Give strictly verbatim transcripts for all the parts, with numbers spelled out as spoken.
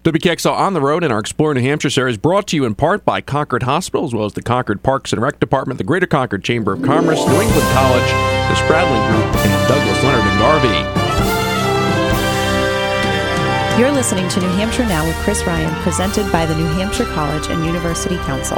W K X L On the Road in our Explore New Hampshire series brought to you in part by Concord Hospital, as well as the Concord Parks and Rec Department, the Greater Concord Chamber of Commerce, New England College, the Spradlin Group, and Douglas Leonard and Garvey. You're listening to New Hampshire Now with Chris Ryan, presented by the New Hampshire College and University Council.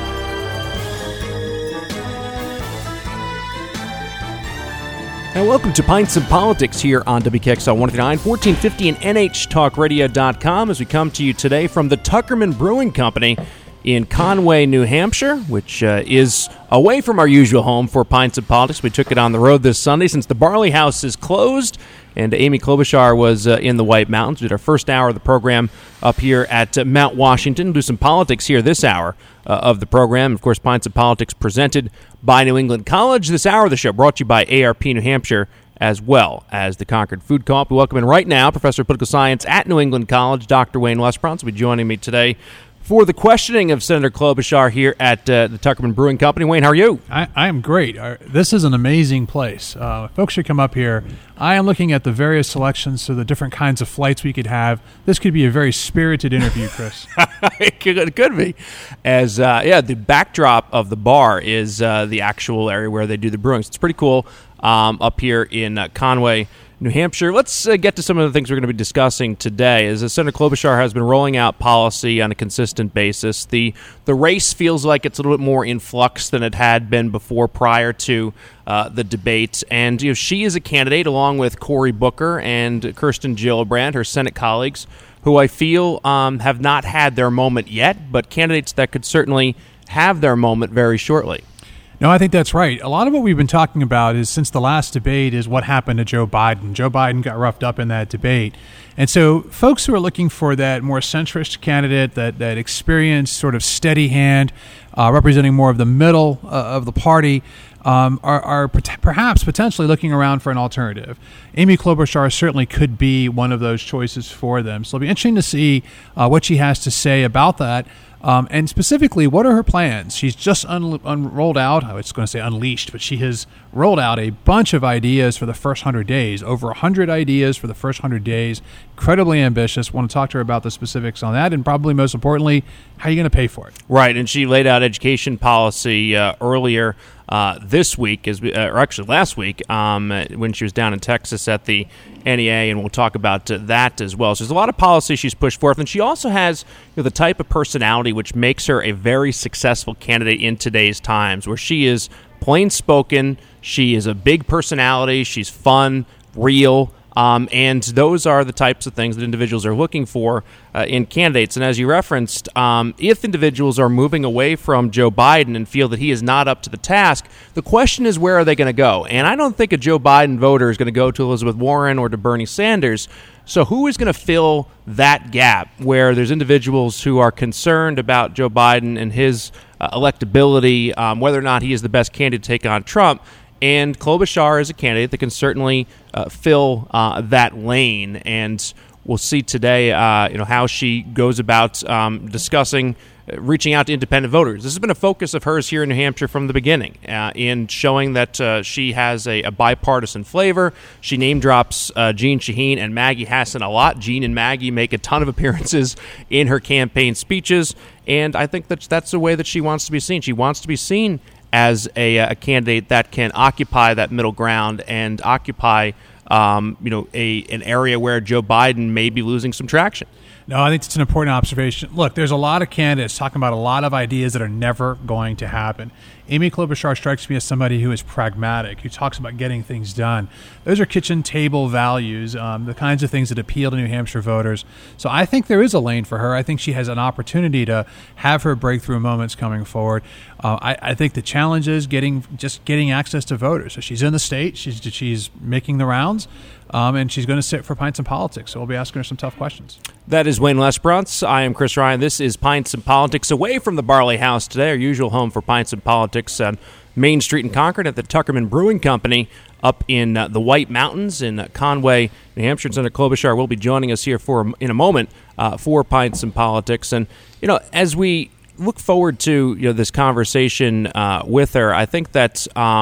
And welcome to Pints of Politics here on W K X L one oh nine, fourteen fifty and N H talk radio dot com as we come to you today from the Tuckerman Brewing Company in Conway, New Hampshire, which uh, is away from our usual home for Pints of Politics. We took it on the road this Sunday since the Barley House is closed, and Amy Klobuchar was uh, in the White Mountains. We did our first hour of the program up here at uh, Mount Washington. We'll do some politics here this hour uh, of the program. Of course, Pints of Politics presented by New England College. This hour of the show brought to you by A R P New Hampshire, as well as the Concord Food Co-op. We welcome in right now Professor of Political Science at New England College, Doctor Wayne Lesperance, will be joining me today for the questioning of Senator Klobuchar here at uh, the Tuckerman Brewing Company. Wayne, how are you? I, I am great. Uh, this is an amazing place. Uh, folks should come up here. I am looking at the various selections to the different kinds of flights we could have. This could be a very spirited interview, Chris. it, could, it could be. As uh, yeah, the backdrop of the bar is uh, the actual area where they do the brewing. So it's pretty cool um, up here in uh, Conway, New Hampshire. Let's uh, get to some of the things we're going to be discussing today. As Senator Klobuchar has been rolling out policy on a consistent basis, the the race feels like it's a little bit more in flux than it had been before prior to uh, the debate. And you know, she is a candidate along with Cory Booker and Kirsten Gillibrand, her Senate colleagues, who I feel um, have not had their moment yet, but candidates that could certainly have their moment very shortly. No, I think that's right. A lot of what we've been talking about is since the last debate is what happened to Joe Biden. Joe Biden got roughed up in that debate. And so folks who are looking for that more centrist candidate, that, that experienced sort of steady hand, uh, representing more of the middle uh, of the party, um, are, are per- perhaps potentially looking around for an alternative. Amy Klobuchar certainly could be one of those choices for them. So it'll be interesting to see uh, what she has to say about that. Um, and specifically, what are her plans? She's just un- unrolled out, I was going to say unleashed, but she has rolled out a bunch of ideas for the first one hundred days, over one hundred ideas for the first one hundred days, incredibly ambitious. Want to talk to her about the specifics on that, and probably most importantly, how are you going to pay for it? Right, and she laid out education policy uh, earlier uh, this week, as we, uh, or actually last week, um, when she was down in Texas at the N E A, and we'll talk about uh, that as well. So there's a lot of policy she's pushed forth, and she also has you know, the type of personality which makes her a very successful candidate in today's times, where she is plain spoken, she is a big personality, she's fun, real, um, and those are the types of things that individuals are looking for uh, in candidates. And as you referenced, um, if individuals are moving away from Joe Biden and feel that he is not up to the task, the question is, where are they going to go? And I don't think a Joe Biden voter is going to go to Elizabeth Warren or to Bernie Sanders. So who is going to fill that gap where there's individuals who are concerned about Joe Biden and his uh, electability, um, whether or not he is the best candidate to take on Trump? And Klobuchar is a candidate that can certainly uh, fill uh, that lane. And we'll see today uh, you know, how she goes about um, discussing uh, reaching out to independent voters. This has been a focus of hers here in New Hampshire from the beginning, uh, in showing that uh, she has a, a bipartisan flavor. She name drops uh, Jeanne Shaheen and Maggie Hassan a lot. Jeanne and Maggie make a ton of appearances in her campaign speeches, and I think that that's the way that she wants to be seen. She wants to be seen as a, a candidate that can occupy that middle ground and occupy, um, you know, a an area where Joe Biden may be losing some traction. No, I think it's an important observation. Look, there's a lot of candidates talking about a lot of ideas that are never going to happen. Amy Klobuchar strikes me as somebody who is pragmatic, who talks about getting things done. Those are kitchen table values, um, the kinds of things that appeal to New Hampshire voters. So I think there is a lane for her. I think she has an opportunity to have her breakthrough moments coming forward. Uh, I, I think the challenge is getting just getting access to voters. So she's in the state. She's she's making the rounds. Um, and she's going to sit for Pints and Politics, so we'll be asking her some tough questions. That is Wayne Lesperance. I am Chris Ryan. This is Pints and Politics, away from the Barley House today, our usual home for Pints and Politics on Main Street in Concord at the Tuckerman Brewing Company up in uh, the White Mountains in uh, Conway, New Hampshire. And Senator Klobuchar will be joining us here for in a moment uh, for Pints and Politics. And, you know, as we look forward to you know this conversation uh, with her, I think that um,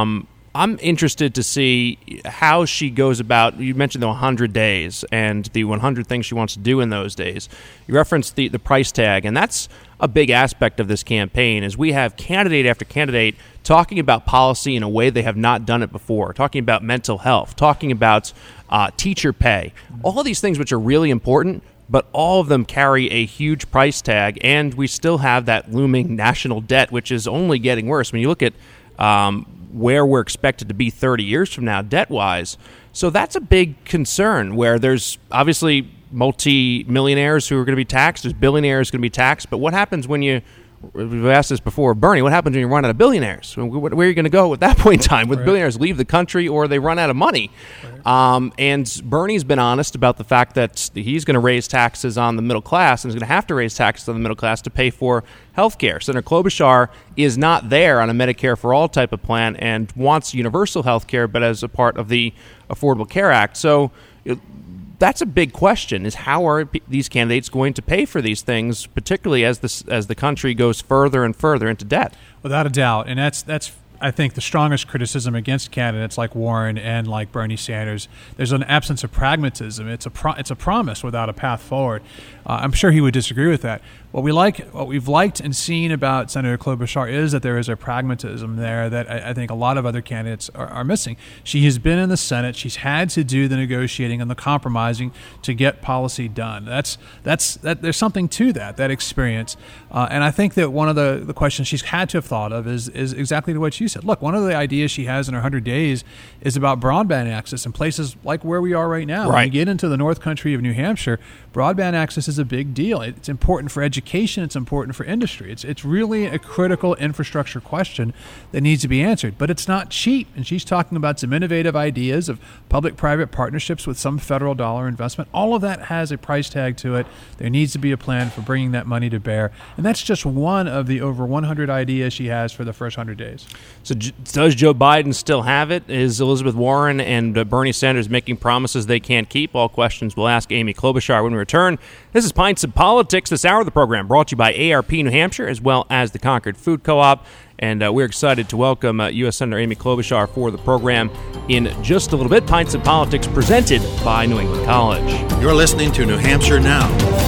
I'm interested to see how she goes about. You mentioned the one hundred days and the one hundred things she wants to do in those days. You referenced the, the price tag, and that's a big aspect of this campaign, is we have candidate after candidate talking about policy in a way they have not done it before, talking about mental health, talking about uh, teacher pay, all of these things which are really important, but all of them carry a huge price tag, and we still have that looming national debt, which is only getting worse. When you look at um, where we're expected to be thirty years from now, debt-wise. So that's a big concern, where there's obviously multi-millionaires who are going to be taxed, there's billionaires going to be taxed, but what happens when you, we've asked this before, Bernie, what happens when you run out of billionaires? Where are you going to go at that point in time? Would right. billionaires leave the country, or they run out of money? Right. Um, and Bernie's been honest about the fact that he's going to raise taxes on the middle class, and he's going to have to raise taxes on the middle class to pay for health care. Senator Klobuchar is not there on a Medicare for All type of plan and wants universal health care, but as a part of the Affordable Care Act. So it, that's a big question, is how are p- these candidates going to pay for these things, particularly as this as the country goes further and further into debt? Without a doubt. And that's that's I think the strongest criticism against candidates like Warren and like Bernie Sanders. There's an absence of pragmatism. It's a pro- it's a promise without a path forward. Uh, I'm sure he would disagree with that. What we like, what we've liked and seen about Senator Klobuchar is that there is a pragmatism there that I, I think a lot of other candidates are, are missing. She has been in the Senate. She's had to do the negotiating and the compromising to get policy done. That's that's that. There's something to that that experience, uh, and I think that one of the, the questions she's had to have thought of is is exactly what you said. Look, one of the ideas she has in her one hundred days is about broadband access in places like where we are right now. Right. When you get into the North Country of New Hampshire, broadband access is a big deal. It's important for education. It's important for industry. It's it's really a critical infrastructure question that needs to be answered. But it's not cheap. And she's talking about some innovative ideas of public-private partnerships with some federal dollar investment. All of that has a price tag to it. There needs to be a plan for bringing that money to bear. And that's just one of the over one hundred ideas she has for the first one hundred days. So j- does Joe Biden still have it? Is Elizabeth Warren and uh, Bernie Sanders making promises they can't keep? All questions we'll ask Amy Klobuchar when we return. This is Pints of Politics, this hour of the program, brought to you by A R P New Hampshire, as well as the Concord Food Co-op. And uh, we're excited to welcome uh, U S Senator Amy Klobuchar for the program in just a little bit. Pints of Politics, presented by New England College. You're listening to New Hampshire Now.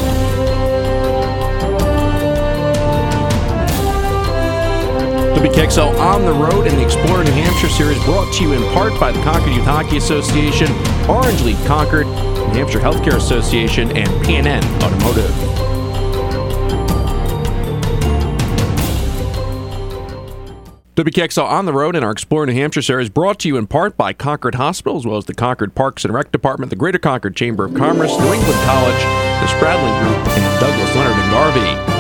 W K X L On the Road in the Explorer New Hampshire series, brought to you in part by the Concord Youth Hockey Association, Orange Leaf Concord, New Hampshire Healthcare Association, and P and N Automotive. W K X L On the Road in our Explorer New Hampshire series, brought to you in part by Concord Hospital, as well as the Concord Parks and Rec Department, the Greater Concord Chamber of Commerce, New England College, the Spradley Group, and Douglas Leonard and Garvey.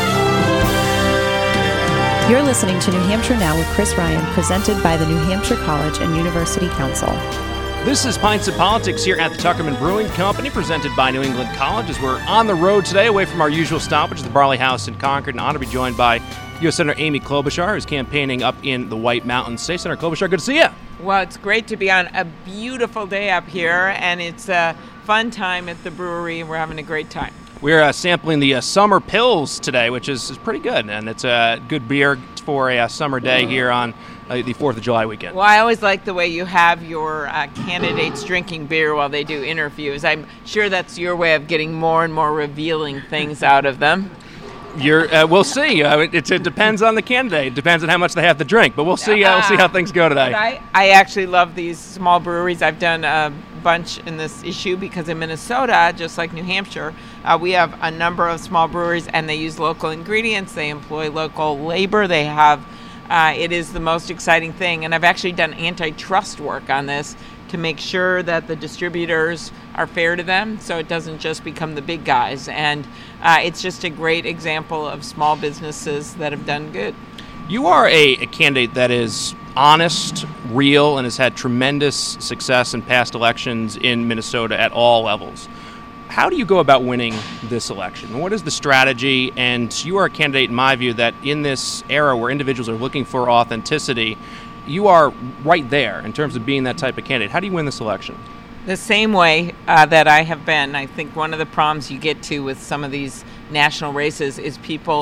You're listening to New Hampshire Now with Chris Ryan, presented by the New Hampshire College and University Council. This is Pints of Politics here at the Tuckerman Brewing Company, presented by New England College, as we're on the road today, away from our usual stoppage at the Barley House in Concord, and honored to be joined by U S Senator Amy Klobuchar, who's campaigning up in the White Mountains. Say, Senator Klobuchar, good to see you. Well, it's great to be on a beautiful day up here, and it's a fun time at the brewery, and we're having a great time. We're uh, sampling the uh, Summer Pils today, which is, is pretty good, and it's a good beer for a uh, summer day here on uh, the fourth of July weekend. Well, I always like the way you have your uh, candidates drinking beer while they do interviews. I'm sure that's your way of getting more and more revealing things out of them. You're, uh, we'll see. Uh, it, it depends on the candidate. It depends on how much they have to drink. But we'll see. Uh, we'll see how things go today. I, I actually love these small breweries. I've done a bunch in this issue because in Minnesota, just like New Hampshire, uh, we have a number of small breweries, and they use local ingredients. They employ local labor. They have. Uh, it is the most exciting thing, and I've actually done antitrust work on this to make sure that the distributors are fair to them, so it doesn't just become the big guys. And uh, it's just a great example of small businesses that have done good. You are a, a candidate that is honest, real, and has had tremendous success in past elections in Minnesota at all levels. How do you go about winning this election? What is the strategy? And you are a candidate, in my view, that in this era where individuals are looking for authenticity, you are right there in terms of being that type of candidate. How do you win this election? The same way uh, that I have been. I think one of the problems you get to with some of these national races is people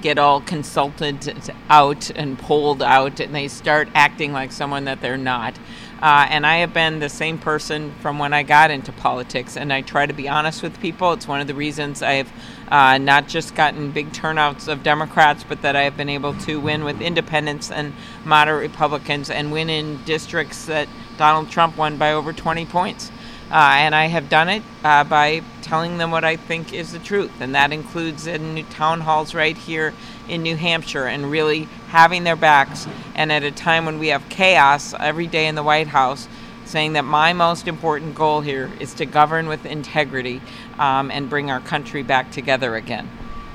get all consulted out and pulled out, and they start acting like someone that they're not. Uh, and I have been the same person from when I got into politics, and I try to be honest with people. It's one of the reasons I've uh, not just gotten big turnouts of Democrats, but that I have been able to win with independents and moderate Republicans and win in districts that Donald Trump won by over twenty points. Uh, and I have done it uh, by telling them what I think is the truth, and that includes in new town halls right here in New Hampshire and really having their backs. And at a time when we have chaos every day in the White House, saying that my most important goal here is to govern with integrity um, and bring our country back together again.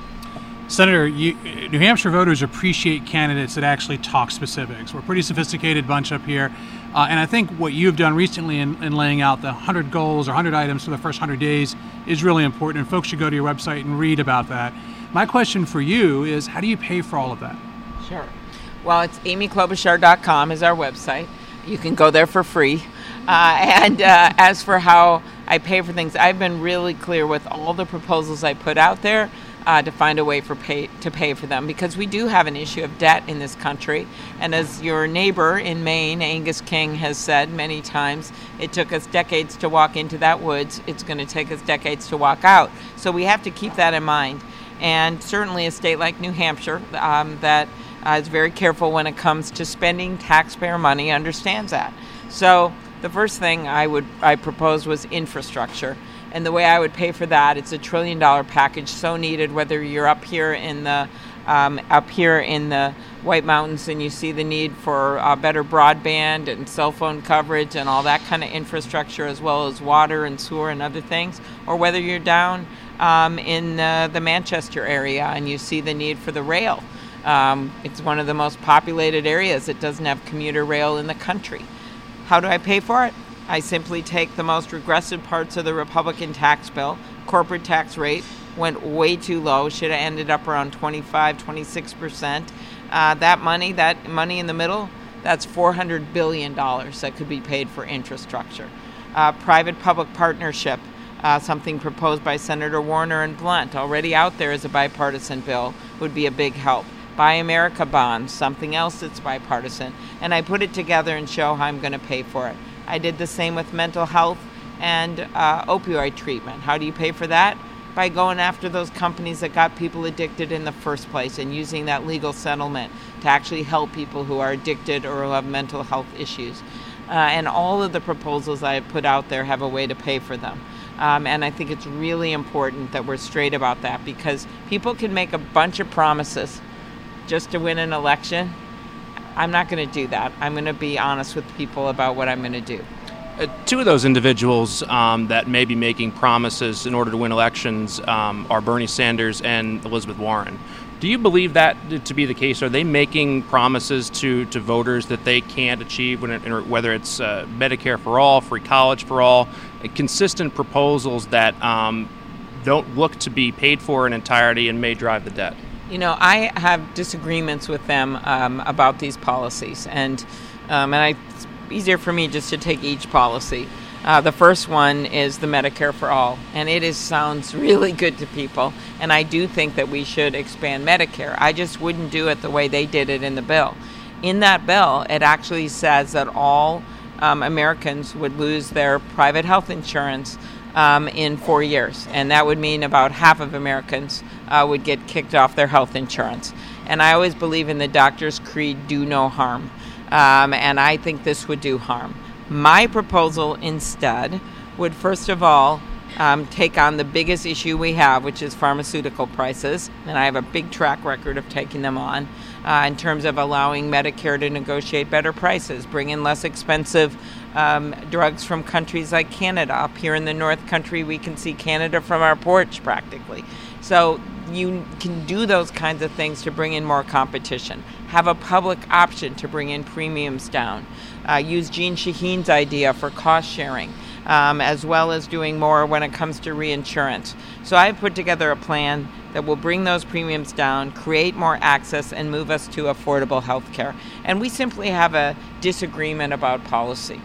Senator, you, New Hampshire voters appreciate candidates that actually talk specifics. We're a pretty sophisticated bunch up here. Uh, and I think what you've done recently in, in laying out the one hundred goals or one hundred items for the first one hundred days is really important. And folks should go to your website and read about that. My question for you is, how do you pay for all of that? Sure. Well, it's amy klobuchar dot com is our website. You can go there for free. Uh, and uh, as for how I pay for things, I've been really clear with all the proposals I put out there uh, to find a way for pay to pay for them, because we do have an issue of debt in this country. And as your neighbor in Maine, Angus King, has said many times, it took us decades to walk into that woods. It's going to take us decades to walk out. So we have to keep that in mind. And certainly a state like New Hampshire um, that uh, is very careful when it comes to spending taxpayer money understands that. So the first thing I would I proposed was infrastructure. And the way I would pay for that, it's a trillion dollar package so needed, whether you're up here in the um, up here in the White Mountains and you see the need for uh, better broadband and cell phone coverage and all that kind of infrastructure, as well as water and sewer and other things, or whether you're down um, in uh, the Manchester area and you see the need for the rail. Um, it's one of the most populated areas that doesn't have commuter rail in the country. How do I pay for it? I simply take the most regressive parts of the Republican tax bill. Corporate tax rate went way too low, should have ended up around twenty-five, twenty-six percent. Uh, that money, that money in the middle, that's four hundred billion dollars that could be paid for infrastructure. Uh, private-public partnership, uh, something proposed by Senator Warner and Blunt, already out there as a bipartisan bill, would be a big help. Buy America bonds, something else that's bipartisan. And I put it together and show how I'm going to pay for it. I did the same with mental health and uh, opioid treatment. How do you pay for that? By going after those companies that got people addicted in the first place and using that legal settlement to actually help people who are addicted or who have mental health issues. Uh, and all of the proposals I have put out there have a way to pay for them. Um, and I think it's really important that we're straight about that, because people can make a bunch of promises just to win an election. I'm not going to do that. I'm going to be honest with people about what I'm going to do. Uh, two of those individuals um, that may be making promises in order to win elections um, are Bernie Sanders and Elizabeth Warren. Do you believe that to be the case? Are they making promises to, to voters that they can't achieve, when it, whether it's uh, Medicare for all, free college for all, uh, consistent proposals that um, don't look to be paid for in entirety and may drive the debt? You know, I have disagreements with them um, about these policies, and um, and I, it's easier for me just to take each policy. Uh, the first one is the Medicare for all, and it is sounds really good to people, and I do think that we should expand Medicare. I just wouldn't do it the way they did it in the bill. In that bill, it actually says that all um, Americans would lose their private health insurance Um, in four years. And that would mean about half of Americans uh, would get kicked off their health insurance. And I always believe in the doctor's creed, do no harm. Um, and I think this would do harm. My proposal instead would first of all um, take on the biggest issue we have, which is pharmaceutical prices. And I have a big track record of taking them on uh, in terms of allowing Medicare to negotiate better prices, bring in less expensive Um, drugs from countries like Canada. Up here in the North Country, we can see Canada from our porch practically. So you can do those kinds of things to bring in more competition. Have a public option to bring in premiums down. Uh, use Jeanne Shaheen's idea for cost sharing, um, as well as doing more when it comes to reinsurance. So I put together a plan that will bring those premiums down, create more access, and move us to affordable health care. And we simply have a disagreement about policy.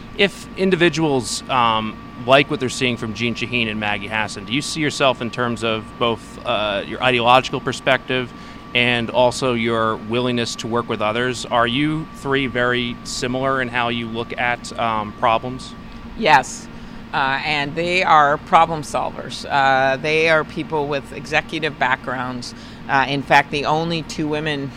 If individuals um, like what they're seeing from Jeanne Shaheen and Maggie Hassan, do you see yourself in terms of both uh, your ideological perspective and also your willingness to work with others. Are you three very similar in how you look at um, problems? Yes. Uh, and they are problem solvers. Uh, they are people with executive backgrounds. Uh, in fact, the only two women,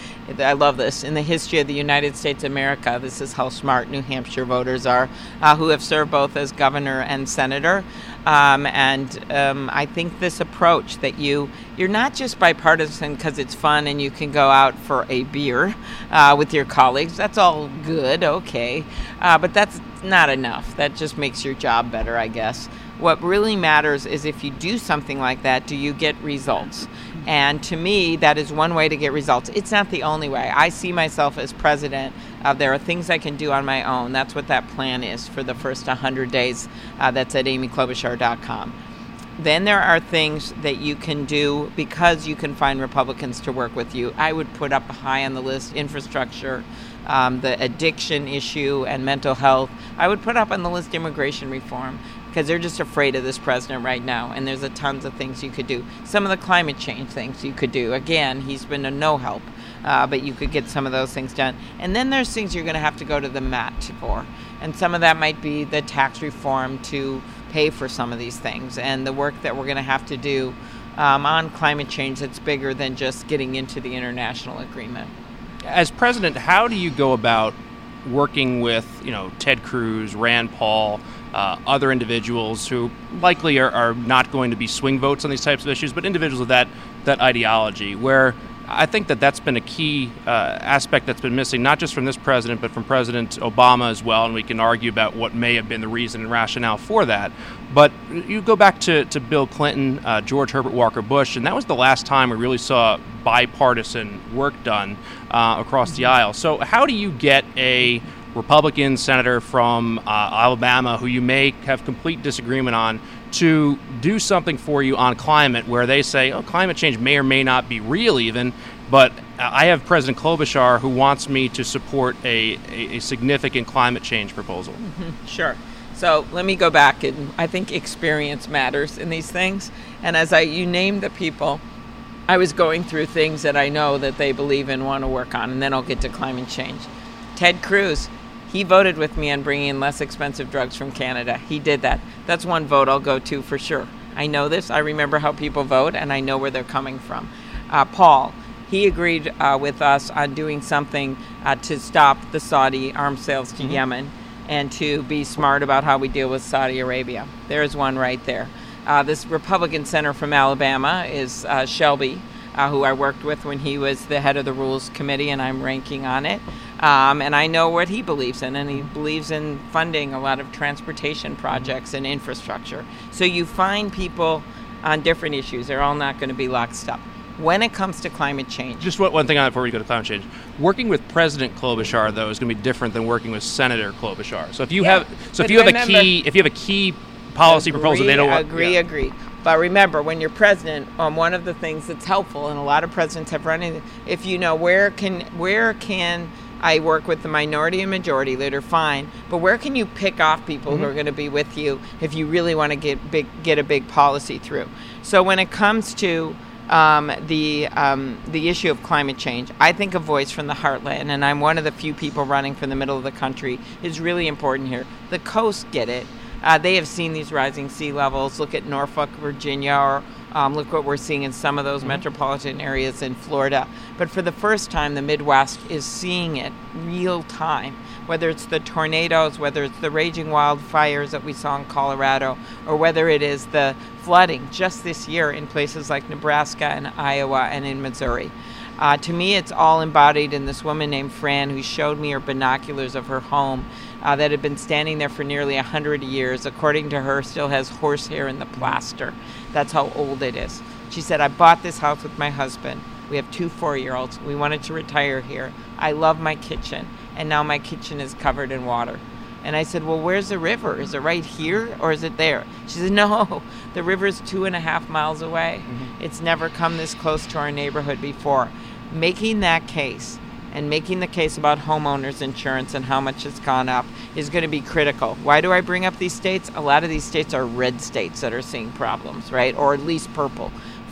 I love this, in the history of the United States of America, this is how smart New Hampshire voters are, uh, who have served both as governor and senator. Um, and um, I think this approach that you, you're not just bipartisan because it's fun and you can go out for a beer uh, with your colleagues. That's all good, okay. Uh, but that's not enough. That just makes your job better, I guess. What really matters is if you do something like that, do you get results? And to me, that is one way to get results. It's not the only way. I see myself as president. Uh, there are things I can do on my own. That's what that plan is for the first one hundred days. Uh, that's at amy klobuchar dot com. Then there are things that you can do because you can find Republicans to work with you. I would put up high on the list infrastructure, um, the addiction issue, and mental health. I would put up on the list immigration reform, because they're just afraid of this president right now, and there's a tons of things you could do. Some of the climate change things you could do. Again, he's been a no help, uh, but you could get some of those things done. And then there's things you're going to have to go to the mat for, and some of that might be the tax reform to pay for some of these things, and the work that we're going to have to do um, on climate change that's bigger than just getting into the international agreement. As president, how do you go about working with, you know, Ted Cruz, Rand Paul, Uh, other individuals who likely are, are not going to be swing votes on these types of issues, but individuals with that that ideology, where I think that that's been a key uh, aspect that's been missing, not just from this president, but from President Obama as well, and we can argue about what may have been the reason and rationale for that. But you go back to, to Bill Clinton, uh, George Herbert Walker Bush, and that was the last time we really saw bipartisan work done uh, across the aisle. So how do you get a Republican senator from uh, Alabama, who you may have complete disagreement on, to do something for you on climate, where they say, oh, climate change may or may not be real even, but I have President Klobuchar who wants me to support a, a, a significant climate change proposal? Mm-hmm. Sure. So let me go back, and I think experience matters in these things. And as I you named the people, I was going through things that I know that they believe in, want to work on, and then I'll get to climate change. Ted Cruz, he voted with me on bringing in less expensive drugs from Canada. He did that. That's one vote I'll go to for sure. I know this. I remember how people vote, and I know where they're coming from. Uh, Paul, he agreed uh, with us on doing something uh, to stop the Saudi arms sales to mm-hmm. Yemen, and to be smart about how we deal with Saudi Arabia. There's one right there. Uh, this Republican senator from Alabama is uh, Shelby, uh, who I worked with when he was the head of the Rules Committee, and I'm ranking on it. Um, and I know what he believes in, and he believes in funding a lot of transportation projects and infrastructure. So you find people on different issues. They're all not going to be locked up. When it comes to climate change. Just one, one thing on it before we go to climate change. Working with President Klobuchar, though, is going to be different than working with Senator Klobuchar. So if you yeah, have, so if you have remember, a key, if you have a key policy agree, proposal, they don't want. Agree, yeah. agree. But remember, when you're president, um, one of the things that's helpful, and a lot of presidents have run in, if you know where can where can I work with the minority and majority leader, fine. But where can you pick off people mm-hmm. who are going to be with you if you really want to get big, get a big policy through? So when it comes to um, the um, the issue of climate change, I think a voice from the heartland, and I'm one of the few people running from the middle of the country, is really important here. The coast get it. Uh, they have seen these rising sea levels. Look at Norfolk, Virginia, or um, look what we're seeing in some of those mm-hmm. metropolitan areas in Florida. But for the first time, the Midwest is seeing it real time, whether it's the tornadoes, whether it's the raging wildfires that we saw in Colorado, or whether it is the flooding just this year in places like Nebraska and Iowa and in Missouri. Uh, to me, it's all embodied in this woman named Fran, who showed me her binoculars of her home uh, that had been standing there for nearly one hundred years. According to her, still has horsehair in the plaster. That's how old it is. She said, I bought this house with my husband. We have two four-year-olds. We wanted to retire here. I love my kitchen, and now my kitchen is covered in water. And I said, well, where's the river? Is it right here or is it there? She said, no, the river's two and a half miles away. Mm-hmm. It's never come this close to our neighborhood before. Making that case and making the case about homeowners insurance and how much it's gone up is going to be critical. Why do I bring up these states? A lot of these states are red states that are seeing problems, right? Or at least purple.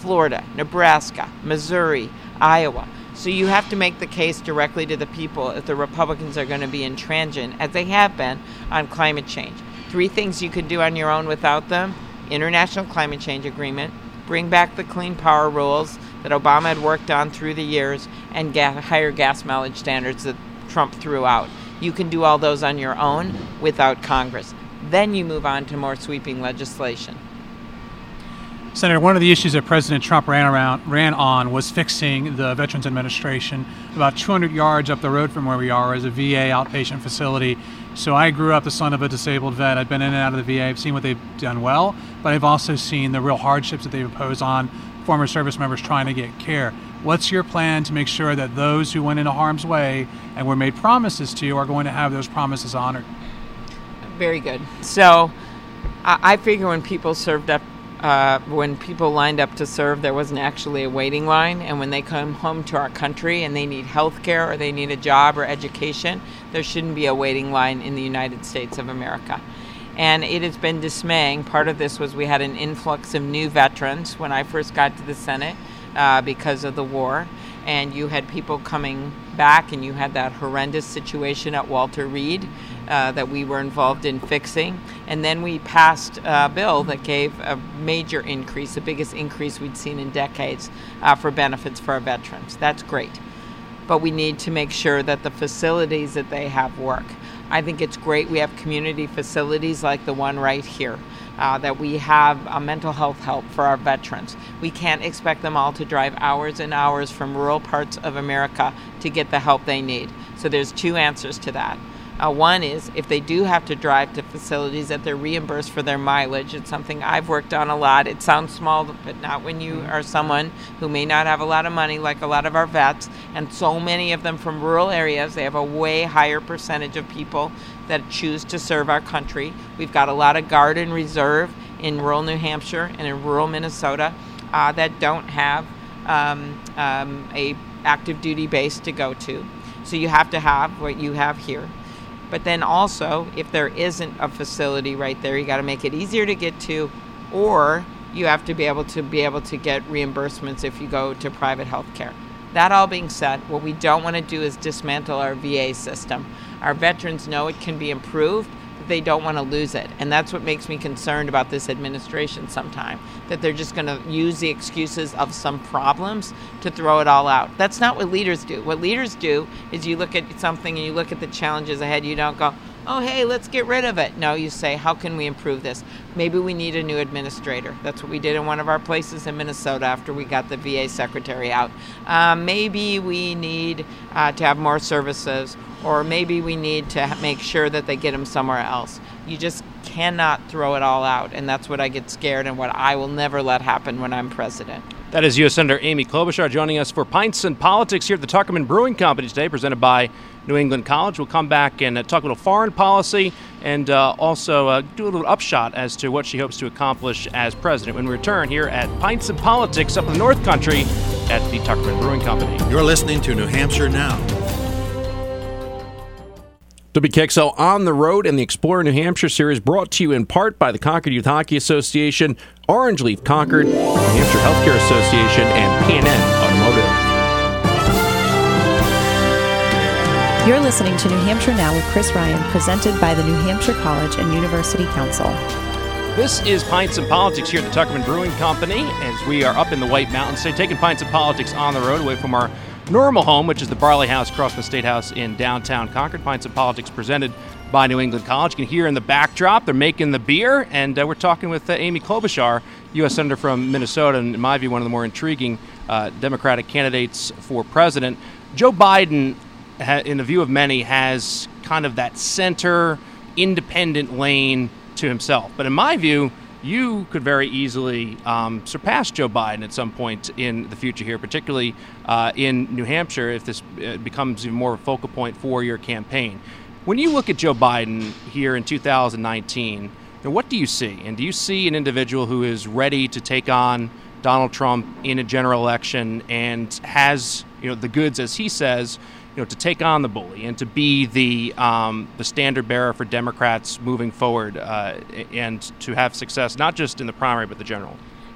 Florida, Nebraska, Missouri, Iowa. So you have to make the case directly to the people if the Republicans are going to be intransigent, as they have been, on climate change. Three things you could do on your own without them: international climate change agreement, bring back the clean power rules that Obama had worked on through the years, and ga- higher gas mileage standards that Trump threw out. You can do all those on your own without Congress. Then you move on to more sweeping legislation. Senator, one of the issues that President Trump ran around ran on was fixing the Veterans Administration. About two hundred yards up the road from where we are is a V A outpatient facility. So I grew up the son of a disabled vet. I've been in and out of the V A. I've seen what they've done well, but I've also seen the real hardships that they've imposed on former service members trying to get care. What's your plan to make sure that those who went into harm's way and were made promises to are going to have those promises honored? Very good. So I figure when people served up Uh, when people lined up to serve, there wasn't actually a waiting line. And when they come home to our country and they need health care or they need a job or education, there shouldn't be a waiting line in the United States of America. And it has been dismaying. Part of this was we had an influx of new veterans when I first got to the Senate uh, because of the war. And you had people coming back, and you had that horrendous situation at Walter Reed uh, that we were involved in fixing. And then we passed a bill that gave a major increase, the biggest increase we'd seen in decades uh, for benefits for our veterans. That's great. But we need to make sure that the facilities that they have work. I think it's great we have community facilities like the one right here. Uh, that we have a mental health help for our veterans. We can't expect them all to drive hours and hours from rural parts of America to get the help they need. So there's two answers to that. Uh, one is if they do have to drive to facilities, that they're reimbursed for their mileage. It's something I've worked on a lot. It sounds small, but not when you are someone who may not have a lot of money like a lot of our vets, and so many of them from rural areas. They have a way higher percentage of people that choose to serve our country. We've got a lot of Guard and Reserve in rural New Hampshire and in rural Minnesota uh, that don't have um, um, a active duty base to go to. So you have to have what you have here. But then also, if there isn't a facility right there, you got to make it easier to get to, or you have to be able to be able to get reimbursements if you go to private health care. That all being said, what we don't want to do is dismantle our V A system. Our veterans know it can be improved, but they don't want to lose it. And that's what makes me concerned about this administration sometime, that they're just going to use the excuses of some problems to throw it all out. That's not what leaders do. What leaders do is you look at something and you look at the challenges ahead. You don't go, oh, hey, let's get rid of it. No, you say, how can we improve this? Maybe we need a new administrator. That's what we did in one of our places in Minnesota after we got the V A secretary out. Um, maybe we need uh, to have more services, or maybe we need to make sure that they get them somewhere else. You just cannot throw it all out, and that's what I get scared and what I will never let happen when I'm president. That is U S Senator Amy Klobuchar joining us for Pints and Politics here at the Tuckerman Brewing Company today, presented by New England College. We'll come back and uh, talk a little foreign policy and uh, also uh, do a little upshot as to what she hopes to accomplish as president when we return here at Pints and Politics up in the North Country at the Tuckerman Brewing Company. You're listening to New Hampshire Now. W K X L On the Road and the Explorer New Hampshire series brought to you in part by the Concord Youth Hockey Association, Orange Leaf Concord, New Hampshire Healthcare Association, and P and N Automotive. You're listening to New Hampshire Now with Chris Ryan, presented by the New Hampshire College and University Council. This is Pints and Politics here at the Tuckerman Brewing Company as we are up in the White Mountains today, taking Pints and Politics on the road away from our normal home, which is the Barley House across from the State House in downtown Concord. Pints and Politics presented by New England College. You can hear in the backdrop, they're making the beer, and uh, we're talking with uh, Amy Klobuchar, U S Senator from Minnesota, and in my view, one of the more intriguing uh, Democratic candidates for president. Joe Biden, ha- in the view of many, has kind of that center, independent lane to himself. But in my view, you could very easily um, surpass Joe Biden at some point in the future here, particularly uh, in New Hampshire, if this uh, becomes even more of a focal point for your campaign. When you look at Joe Biden here in two thousand nineteen, what do you see? And do you see an individual who is ready to take on Donald Trump in a general election and has, you know, the goods, as he says, you know, to take on the bully and to be the um, the standard bearer for Democrats moving forward uh, and to have success not just in the primary but the general?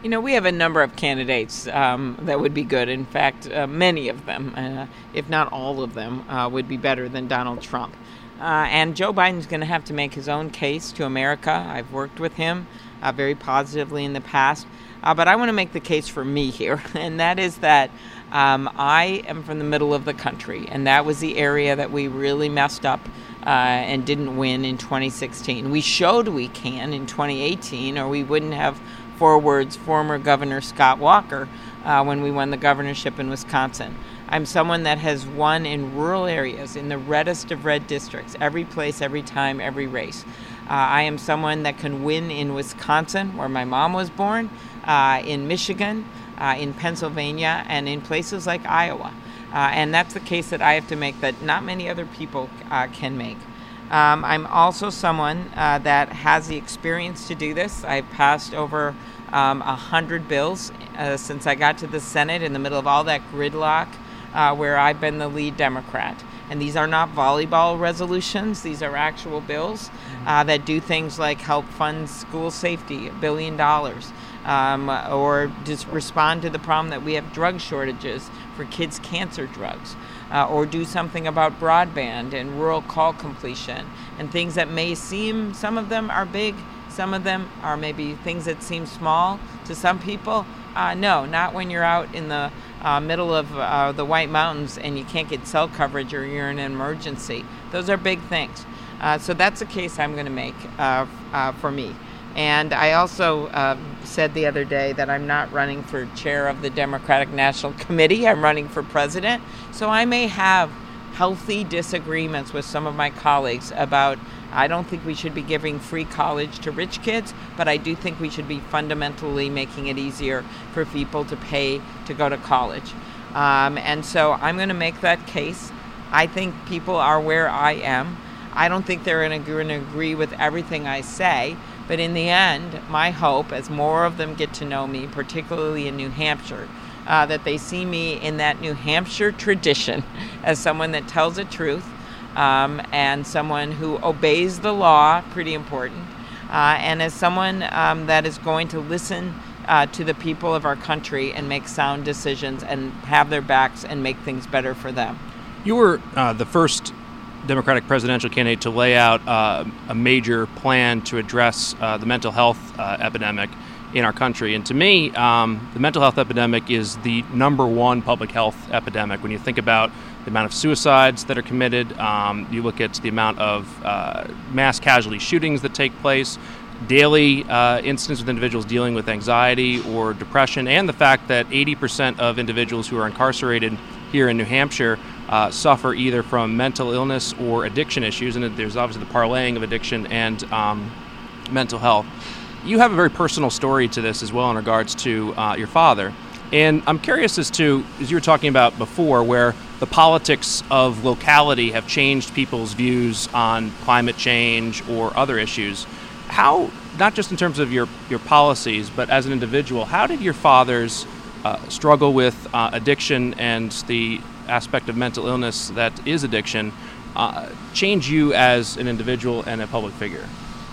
You know, we have a number of candidates um, that would be good. In fact, uh, many of them, uh, if not all of them, uh, would be better than Donald Trump. Uh, and Joe Biden's going to have to make his own case to America. I've worked with him uh, very positively in the past. Uh, but I want to make the case for me here, and that is that um, I am from the middle of the country, and that was the area that we really messed up uh, and didn't win in twenty sixteen. We showed we can in twenty eighteen, or we wouldn't have forwards former Governor Scott Walker uh, when we won the governorship in Wisconsin. I'm someone that has won in rural areas, in the reddest of red districts, every place, every time, every race. Uh, I am someone that can win in Wisconsin, where my mom was born, uh, in Michigan, uh, in Pennsylvania, and in places like Iowa. Uh, and that's the case that I have to make that not many other people uh, can make. Um, I'm also someone uh, that has the experience to do this. I've passed over um, one hundred bills uh, since I got to the Senate in the middle of all that gridlock uh, where I've been the lead Democrat. And these are not volleyball resolutions. These are actual bills uh, that do things like help fund school safety, a billion dollars, um, or just respond to the problem that we have drug shortages for kids' cancer drugs. Uh, or do something about broadband and rural call completion and things that may seem, some of them are big, some of them are maybe things that seem small to some people. Uh, no, not when you're out in the uh, middle of uh, the White Mountains and you can't get cell coverage or you're in an emergency. Those are big things. Uh, so that's a case I'm going to make uh, uh, for me. And I also uh, said the other day that I'm not running for chair of the Democratic National Committee. I'm running for president. So I may have healthy disagreements with some of my colleagues about, I don't think we should be giving free college to rich kids, but I do think we should be fundamentally making it easier for people to pay to go to college. Um, and so I'm going to make that case. I think people are where I am. I don't think they're going to agree with everything I say. But in the end, my hope, as more of them get to know me, particularly in New Hampshire, uh, that they see me in that New Hampshire tradition as someone that tells the truth um, and someone who obeys the law, pretty important, uh, and as someone um, that is going to listen uh, to the people of our country and make sound decisions and have their backs and make things better for them. You were uh, the first Democratic presidential candidate to lay out uh, a major plan to address uh, the mental health uh, epidemic in our country. And to me, um, the mental health epidemic is the number one public health epidemic. When you think about the amount of suicides that are committed, um, you look at the amount of uh, mass casualty shootings that take place, daily uh, incidents with individuals dealing with anxiety or depression, and the fact that eighty percent of individuals who are incarcerated here in New Hampshire uh, suffer either from mental illness or addiction issues, and there's obviously the parlaying of addiction and um, mental health. You have a very personal story to this as well in regards to uh, your father, and I'm curious as to, as you were talking about before, where the politics of locality have changed people's views on climate change or other issues. How, not just in terms of your, your policies, but as an individual, how did your father's uh, struggle with uh, addiction and the aspect of mental illness that is addiction uh, change you as an individual and a public figure?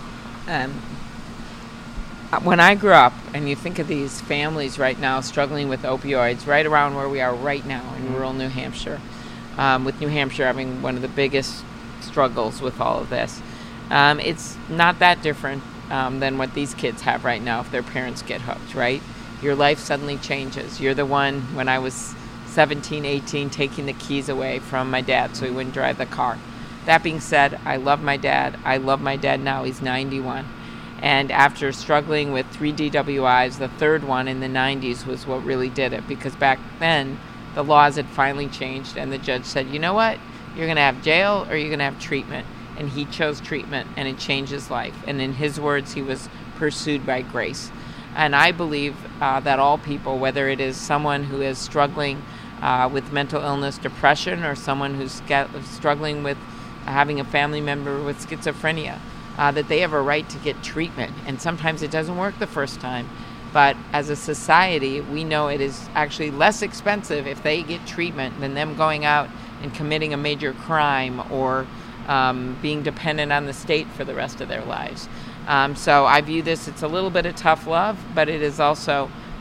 Um, when I grew up, and you think of these families right now struggling with opioids, right around where we are right now in rural New Hampshire, um, with New Hampshire having one of the biggest struggles with all of this, um, it's not that different um, than what these kids have right now if their parents get hooked, right? Your life suddenly changes. You're the one, when I was seventeen, eighteen, taking the keys away from my dad so he wouldn't drive the car. That being said, I love my dad. I love my dad now. He's ninety-one. And after struggling with three D W Is, the third one in the nineties was what really did it, because back then the laws had finally changed and the judge said, you know what, you're going to have jail or you're going to have treatment. And he chose treatment, and it changed his life. And in his words, he was pursued by grace. And I believe uh, that all people, whether it is someone who is struggling uh, with mental illness, depression, or someone who's get, struggling with having a family member with schizophrenia, uh, that they have a right to get treatment. And sometimes it doesn't work the first time. But as a society, we know it is actually less expensive if they get treatment than them going out and committing a major crime or um, being dependent on the state for the rest of their lives. Um, so I view this, it's a little bit of tough love, but it is also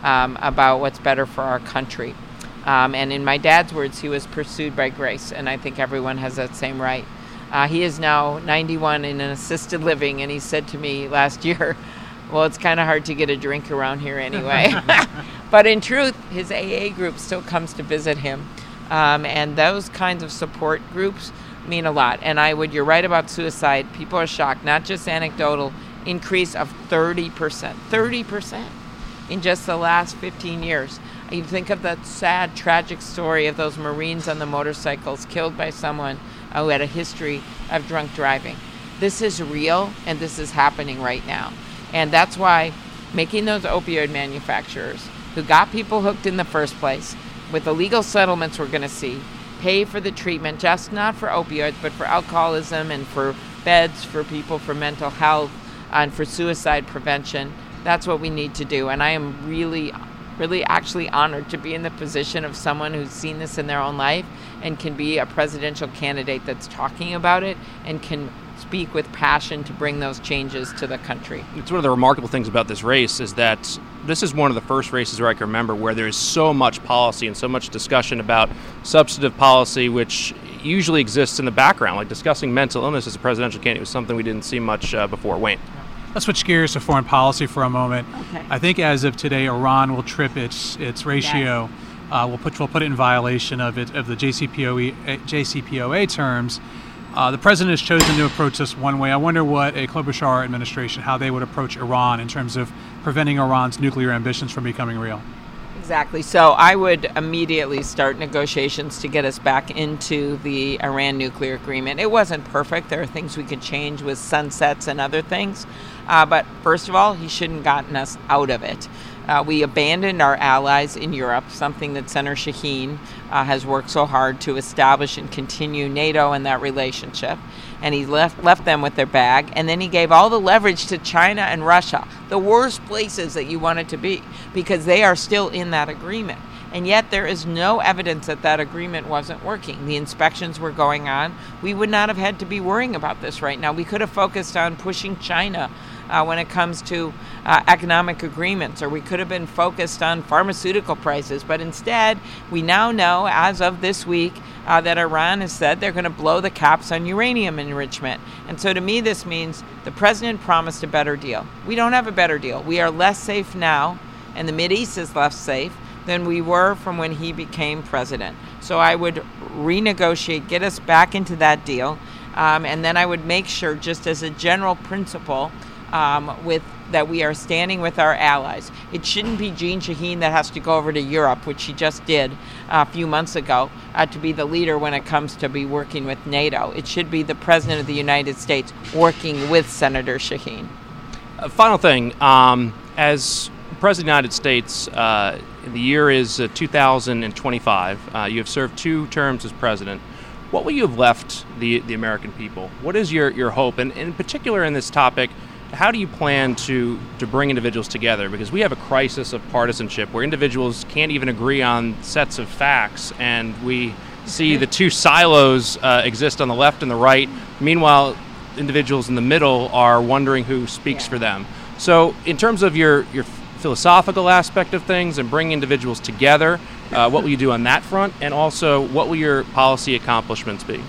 um, about what's better for our country. Um, and in my dad's words, he was pursued by grace, and I think everyone has that same right. Uh, he is now ninety-one in an assisted living, and he said to me last year, well, it's kind of hard to get a drink around here anyway. But in truth, his A A group still comes to visit him. Um, and those kinds of support groups mean a lot. And I would, you're right about suicide. People are shocked, not just anecdotal, increase of thirty percent. thirty percent in just the last fifteen years. You think of that sad, tragic story of those Marines on the motorcycles killed by someone who had a history of drunk driving. This is real, and this is happening right now. And that's why making those opioid manufacturers who got people hooked in the first place, with the legal settlements we're going to see, pay for the treatment, just not for opioids, but for alcoholism and for beds for people for mental health and for suicide prevention. That's what we need to do. And I am really, really actually honored to be in the position of someone who's seen this in their own life and can be a presidential candidate that's talking about it and can speak with passion to bring those changes to the country. It's one of the remarkable things about this race is that this is one of the first races where I can remember where there is so much policy and so much discussion about substantive policy, which usually exists in the background. Like discussing mental illness as a presidential candidate was something we didn't see much uh, before. Wayne. Let's switch gears to foreign policy for a moment. Okay. I think as of today, Iran will trip its its ratio. Yes. Uh, we'll put we'll put it in violation of it of the J C P O A, J C P O A terms. Uh, the president has chosen to approach this one way. I wonder what a Klobuchar administration, how they would approach Iran in terms of preventing Iran's nuclear ambitions from becoming real. Exactly. So I would immediately start negotiations to get us back into the Iran nuclear agreement. It wasn't perfect. There are things we could change with sunsets and other things. Uh, but first of all, he shouldn't have gotten us out of it. Uh, we abandoned our allies in Europe, something that Senator Shaheen uh, has worked so hard to establish and continue NATO and that relationship. And he left left them with their bag. And then he gave all the leverage to China and Russia, the worst places that you wanted to be, because they are still in that agreement. And yet there is no evidence that that agreement wasn't working. The inspections were going on. We would not have had to be worrying about this right now. We could have focused on pushing China uh, when it comes to uh, economic agreements, or we could have been focused on pharmaceutical prices. But instead, we now know, as of this week, uh, that Iran has said they're going to blow the caps on uranium enrichment. And so to me, this means the president promised a better deal. We don't have a better deal. We are less safe now, and the Mideast is less safe than we were from when he became president. So I would renegotiate, get us back into that deal, um, and then I would make sure, just as a general principle, um, with that we are standing with our allies. It shouldn't be Jeanne Shaheen that has to go over to Europe, which she just did a few months ago, uh, to be the leader when it comes to be working with NATO. It should be the President of the United States working with Senator Shaheen. Uh, final thing, um, as President of the United States, uh, the year is uh, two thousand twenty-five. Uh, you have served two terms as president. What will you have left the the American people? What is your, your hope? And in particular in this topic, how do you plan to, to bring individuals together? Because we have a crisis of partisanship where individuals can't even agree on sets of facts, and we see the two silos uh, exist on the left and the right. Meanwhile, individuals in the middle are wondering who speaks Yeah. for them. So in terms of your, your philosophical aspect of things and bringing individuals together, uh, what will you do on that front? And also, what will your policy accomplishments be?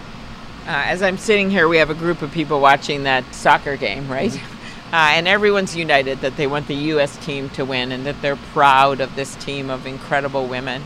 Uh, as I'm sitting here, we have a group of people watching that soccer game, right? Uh, and everyone's united that they want the U S team to win and that they're proud of this team of incredible women.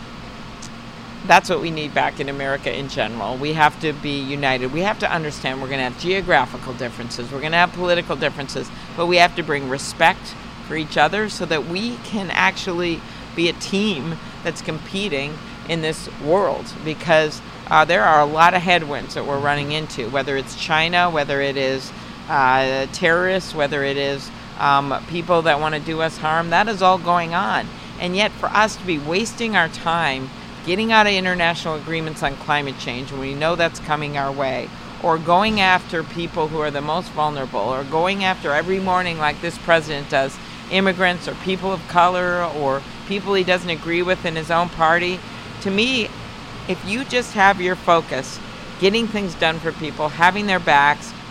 That's what we need back in America in general. We have to be united. We have to understand we're going to have geographical differences. We're going to have political differences. But we have to bring respect for each other so that we can actually be a team that's competing in this world, because uh, there are a lot of headwinds that we're running into, whether it's China, whether it is uh, terrorists, whether it is um, people that want to do us harm. That is all going on. And yet for us to be wasting our time getting out of international agreements on climate change, and we know that's coming our way, or going after people who are the most vulnerable, or going after every morning, like this president does, immigrants or people of color or people he doesn't agree with in his own party. To me, if you just have your focus, getting things done for people, having their backs,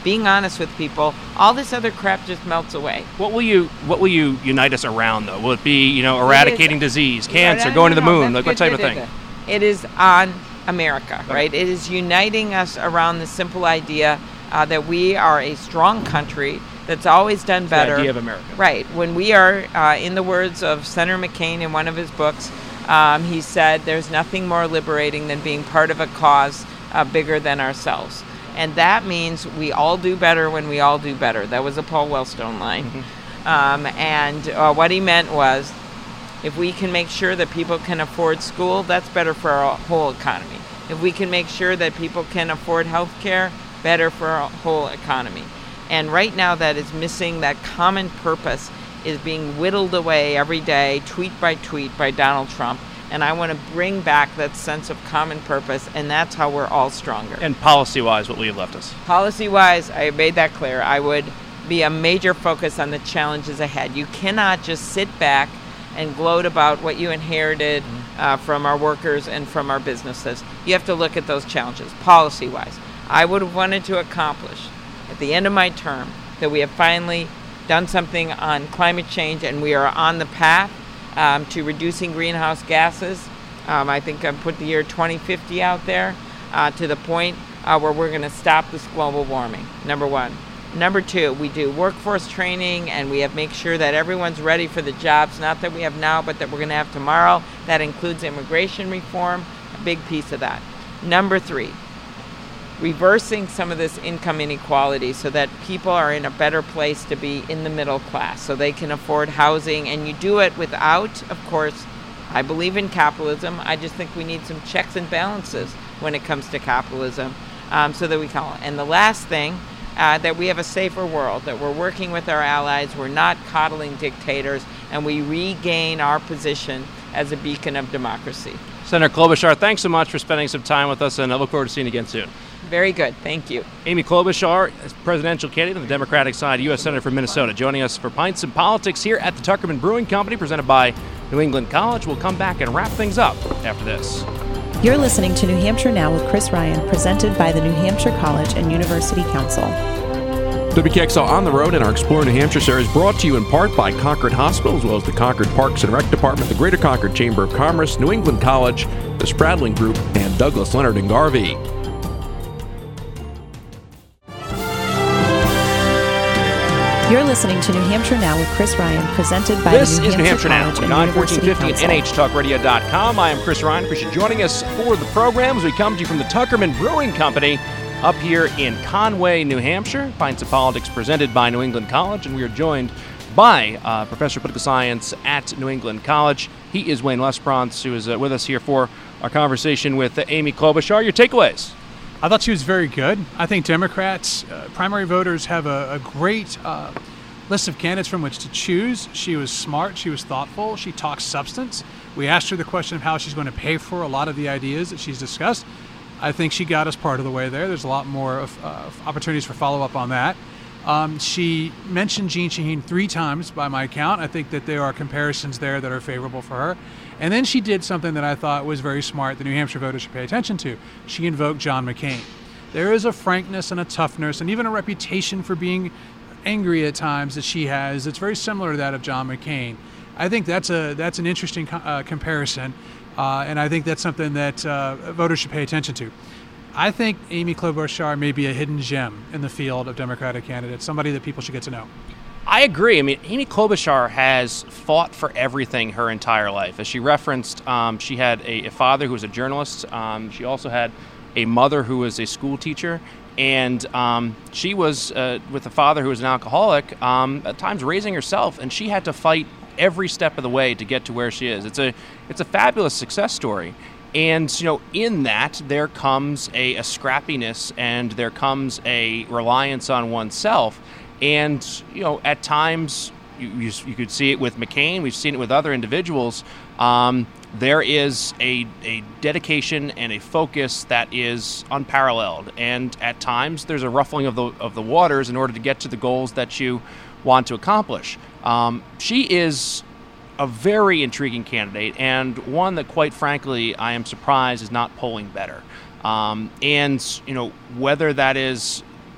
being honest with people, all this other crap just melts away. What will you What will you unite us around, though? Will it be, you know, eradicating disease, cancer, no, going no, to the no, moon, like what good, type good, of good, thing? good. It is on America, right? It is uniting us around the simple idea uh, that we are a strong country that's always done better. The idea of America. Right. When we are, uh, in the words of Senator McCain in one of his books, um, he said, there's nothing more liberating than being part of a cause uh, bigger than ourselves. And that means we all do better when we all do better. That was a Paul Wellstone line. Mm-hmm. Um, and uh, what he meant was, if we can make sure that people can afford school, that's better for our whole economy. If we can make sure that people can afford health care, better for our whole economy. And right now that is missing. That common purpose is being whittled away every day, tweet by tweet, by Donald Trump. And I want to bring back that sense of common purpose, and that's how we're all stronger. And policy-wise, what will you have left us? Policy-wise, I made that clear. I would be a major focus on the challenges ahead. You cannot just sit back and gloat about what you inherited uh, from our workers and from our businesses. You have to look at those challenges, policy-wise. I would have wanted to accomplish, at the end of my term, that we have finally done something on climate change, and we are on the path um, to reducing greenhouse gases. Um, I think I put the year twenty fifty out there uh, to the point uh, where we're going to stop this global warming, number one. Number two, we do workforce training, and we have make sure that everyone's ready for the jobs, not that we have now, but that we're going to have tomorrow. That includes immigration reform, a big piece of that. Number three, reversing some of this income inequality so that people are in a better place to be in the middle class, so they can afford housing. And you do it without, of course, I believe in capitalism. I just think we need some checks and balances when it comes to capitalism, um, so that we can. And the last thing, Uh, that we have a safer world, that we're working with our allies, we're not coddling dictators, and we regain our position as a beacon of democracy. Senator Klobuchar, thanks so much for spending some time with us, and I look forward to seeing you again soon. Very good. Thank you. Amy Klobuchar, presidential candidate on the Democratic side, U S Senator from Minnesota, joining us for Pints and Politics here at the Tuckerman Brewing Company, presented by New England College. We'll come back and wrap things up after this. You're listening to New Hampshire Now with Chris Ryan, presented by the New Hampshire College and University Council. W K X L On the Road in our Explore New Hampshire series, brought to you in part by Concord Hospital, as well as the Concord Parks and Rec Department, the Greater Concord Chamber of Commerce, New England College, the Spradling Group, and Douglas Leonard and Garvey. You're listening to New Hampshire Now with Chris Ryan, presented by this the New is New Hampshire Hampshire Now, College nine and fourteen University fifty at Council. N H talk radio dot com. I am Chris Ryan. Appreciate you joining us for the program as we come to you from the Tuckerman Brewing Company up here in Conway, New Hampshire. Pints of Politics presented by New England College, and we are joined by uh, Professor of Political Science at New England College. He is Wayne Lesperance, who is uh, with us here for our conversation with uh, Amy Klobuchar. Your takeaways? I thought she was very good. I think Democrats, uh, primary voters, have a, a great uh, list of candidates from which to choose. She was smart. She was thoughtful. She talked substance. We asked her the question of how she's going to pay for a lot of the ideas that she's discussed. I think she got us part of the way there. There's a lot more of uh, opportunities for follow-up on that. Um, she mentioned Jeanne Shaheen three times by my count. I think that there are comparisons there that are favorable for her. And then she did something that I thought was very smart that New Hampshire voters should pay attention to. She invoked John McCain. There is a frankness and a toughness and even a reputation for being angry at times that she has. It's very similar to that of John McCain. I think that's a that's an interesting uh, comparison, uh, and I think that's something that uh, voters should pay attention to. I think Amy Klobuchar may be a hidden gem in the field of Democratic candidates, somebody that people should get to know. I agree. I mean, Amy Klobuchar has fought for everything her entire life. As she referenced, um, she had a, a father who was a journalist. Um, she also had a mother who was a school teacher. And um, she was uh, with a father who was an alcoholic, um, at times raising herself, and she had to fight every step of the way to get to where she is. It's a it's a fabulous success story. And, you know, in that, there comes a, a scrappiness, and there comes a reliance on oneself. And, you know, at times, you, you, you could see it with McCain. We've seen it with other individuals. Um, there is a, a dedication and a focus that is unparalleled. And at times, there's a ruffling of the of the waters in order to get to the goals that you want to accomplish. Um, she is a very intriguing candidate, and one that, quite frankly, I am surprised is not polling better. Um, and, you know, whether that is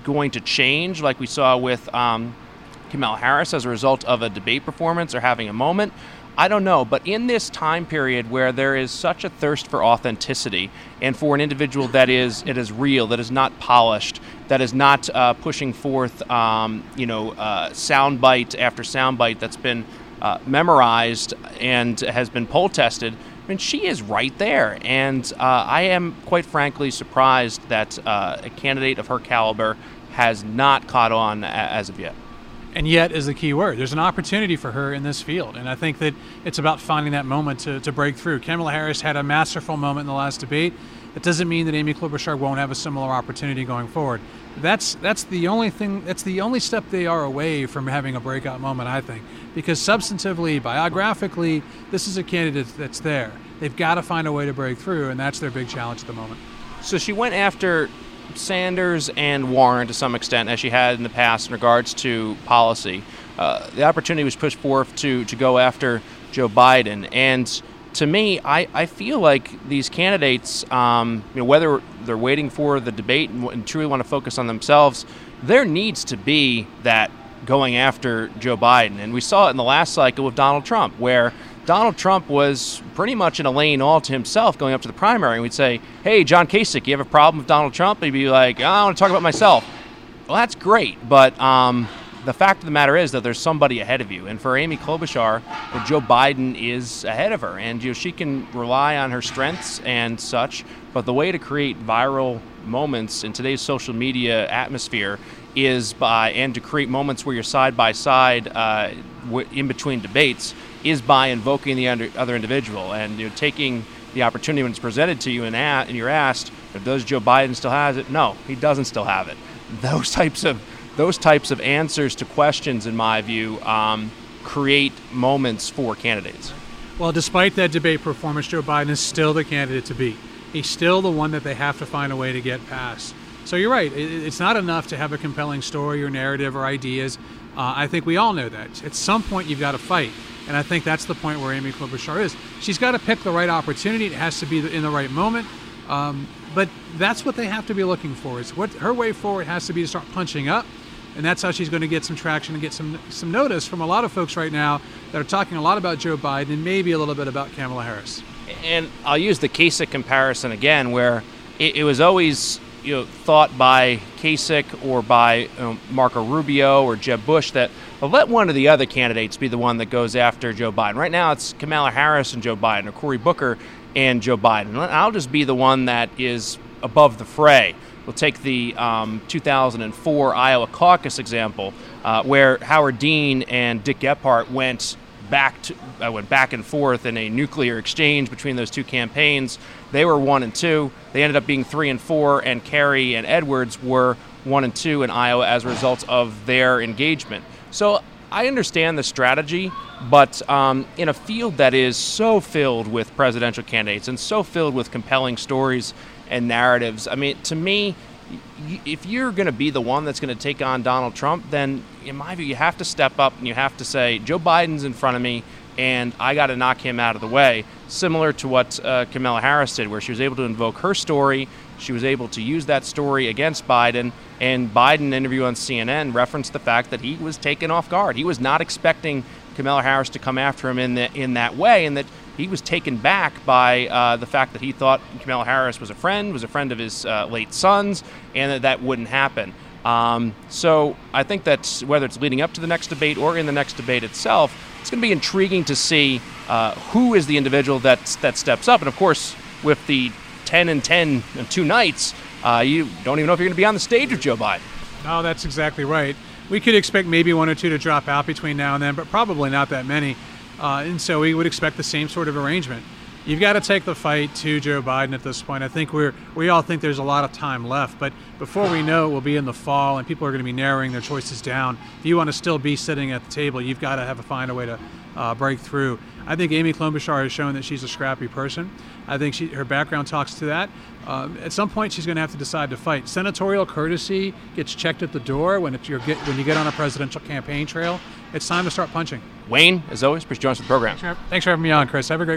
going to change like we saw with um, Kamala Harris as a result of a debate performance or having a moment. I don't know, but in this time period where there is such a thirst for authenticity and for an individual that is it is real, that is not polished, that is not uh, pushing forth, um, you know, uh, soundbite after soundbite that's been uh, memorized and has been poll tested, I mean, she is right there. And uh, I am, quite frankly, surprised that uh, a candidate of her caliber has not caught on a- as of yet. And yet is the key word. There's an opportunity for her in this field, and I think that it's about finding that moment to, to break through. Kamala Harris had a masterful moment in the last debate. That doesn't mean that Amy Klobuchar won't have a similar opportunity going forward. That's that's the only thing. That's the only step they are away from having a breakout moment, I think, because substantively, biographically, this is a candidate that's there. They've got to find a way to break through, and that's their big challenge at the moment. So she went after Sanders and Warren to some extent, as she had in the past in regards to policy. Uh, the opportunity was pushed forth to to go after Joe Biden, and to me, I, I feel like these candidates, um, you know, whether they're waiting for the debate and, and truly want to focus on themselves, there needs to be that going after Joe Biden, and we saw it in the last cycle with Donald Trump, where Donald Trump was pretty much in a lane all to himself going up to the primary. And we'd say, hey, John Kasich, you have a problem with Donald Trump? And he'd be like, oh, I want to talk about myself. Well, that's great. But um, the fact of the matter is that there's somebody ahead of you. And for Amy Klobuchar, well, Joe Biden is ahead of her. And you know, she can rely on her strengths and such. But the way to create viral moments in today's social media atmosphere is by, and to create moments where you're side by side uh, in between debates, is by invoking the under, other individual and you know, taking the opportunity when it's presented to you and, a- and you're asked, does Joe Biden still have it? No, he doesn't still have it. Those types of those types of answers to questions, in my view, um, create moments for candidates. Well, despite that debate performance, Joe Biden is still the candidate to beat. He's still the one that they have to find a way to get past. So you're right. It's not enough to have a compelling story or narrative or ideas. Uh, I think we all know that. At some point, you've got to fight. And I think that's the point where Amy Klobuchar is. She's got to pick the right opportunity. It has to be in the right moment. Um, but that's what they have to be looking for. Is what her way forward has to be to start punching up. And that's how she's going to get some traction and get some some notice from a lot of folks right now that are talking a lot about Joe Biden and maybe a little bit about Kamala Harris. And I'll use the Kasich comparison again, where it, it was always you know thought by Kasich or by you know, Marco Rubio or Jeb Bush that well, let one of the other candidates be the one that goes after Joe Biden. Right now, it's Kamala Harris and Joe Biden, or Cory Booker and Joe Biden. I'll just be the one that is above the fray. We'll take the um, two thousand four Iowa caucus example, uh, where Howard Dean and Dick Gephardt went back to, uh, went back and forth in a nuclear exchange between those two campaigns. They were one and two. They ended up being three and four, and Kerry and Edwards were one and two in Iowa as a result of their engagement. So I understand the strategy, but um, in a field that is so filled with presidential candidates and so filled with compelling stories and narratives, I mean, to me, y- if you're going to be the one that's going to take on Donald Trump, then in my view, you have to step up and you have to say, Joe Biden's in front of me, and I got to knock him out of the way, similar to what uh, Kamala Harris did, where she was able to invoke her story. She was able to use that story against Biden, and Biden, in an interview on C N N, referenced the fact that he was taken off guard. He was not expecting Kamala Harris to come after him in the, in that way, and that he was taken back by uh, the fact that he thought Kamala Harris was a friend, was a friend of his uh, late son's, and that that wouldn't happen. Um, so I think that whether it's leading up to the next debate or in the next debate itself, it's going to be intriguing to see uh, who is the individual that that steps up. And of course, with the ten and ten and two nights, uh, you don't even know if you're going to be on the stage with Joe Biden. No, that's exactly right. We could expect maybe one or two to drop out between now and then, but probably not that many. Uh, and so we would expect the same sort of arrangement. You've got to take the fight to Joe Biden at this point. I think we're we all think there's a lot of time left, but before we know it, we'll be in the fall and people are going to be narrowing their choices down. If you want to still be sitting at the table, you've got to have a find a way to uh, break through. I think Amy Klobuchar has shown that she's a scrappy person. I think she, her background talks to that. Um, at some point, she's going to have to decide to fight. Senatorial courtesy gets checked at the door when it's your get, when you get on a presidential campaign trail. It's time to start punching. Wayne, as always, please join us for the program. Thanks for having me on, Chris. Have a great week.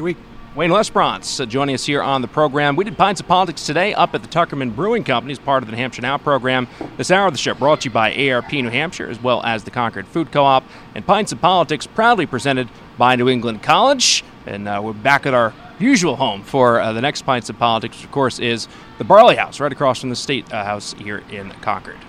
Wayne Lesperance uh, joining us here on the program. We did Pints of Politics today up at the Tuckerman Brewing Company as part of the New Hampshire Now program. This hour of the show brought to you by A R P New Hampshire as well as the Concord Food Co-op. And Pints of Politics proudly presented by New England College. And uh, we're back at our usual home for uh, the next Pints of Politics, which of course is the Barley House right across from the State uh, House here in Concord.